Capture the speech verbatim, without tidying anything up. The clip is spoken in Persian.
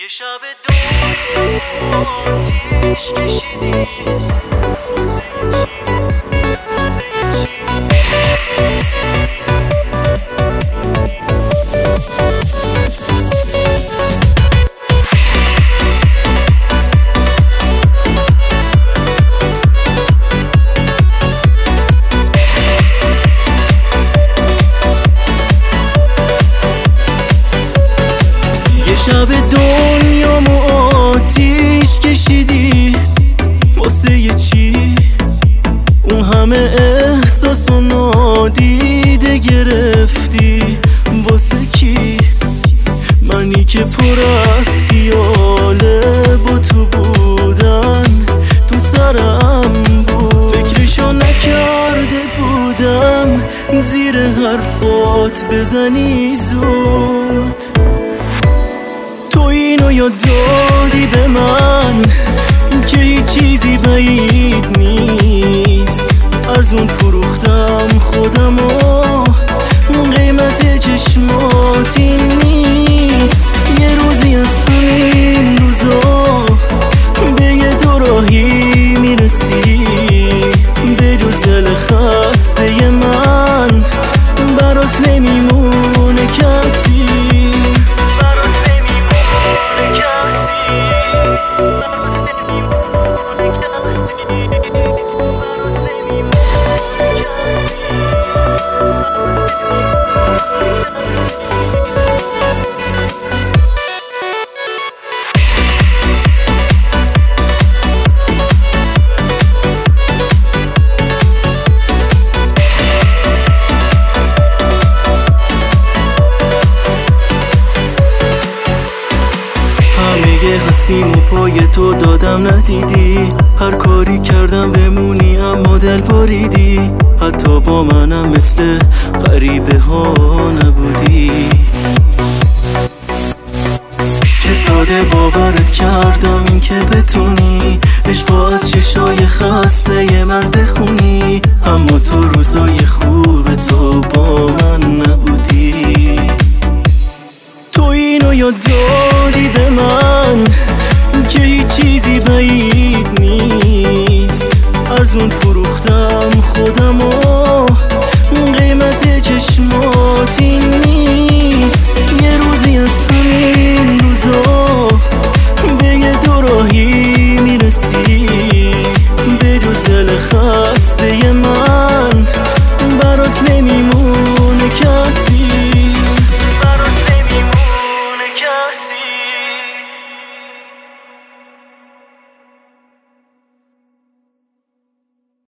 یه شب دو آتیش کشیدی شب دنیامو آتیش کشیدی واسه یه چی؟ اون همه احساس و نادیده گرفتی واسه کی؟ منی که پر از خیاله با تو بودن تو سرم بود، فکرشو نکرده بودم زیر حرفات بزنی زود. تو اینو یاد دادی به من که هیچ چیزی بعید نیست، ارزون فروختم خودمو، قیمت چشمات این نیست. یه روزی از همین روزا به یه دوراهی میرسی، به جز دل خسته من برات نمیمونه کسی. هستیم و پای تو دادم ندیدی، هر کاری کردم بمونی اما دل بریدی، حتی با منم مثل غریبه ها نبودی. چه ساده باورت کردم این که بتونی عشق از چشای خسته من بخونی، اما تو روزای خوب تو با من نبودی. تو اینو یاد دادی به من که هیچ چیزی بعید نیست، ارزون فروختم خودمو،